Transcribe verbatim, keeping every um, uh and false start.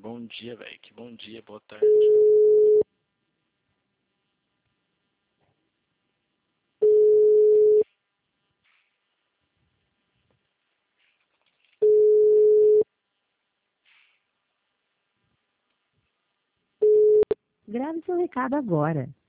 bom dia, velho. Que bom dia, boa tarde. Grave seu recado agora.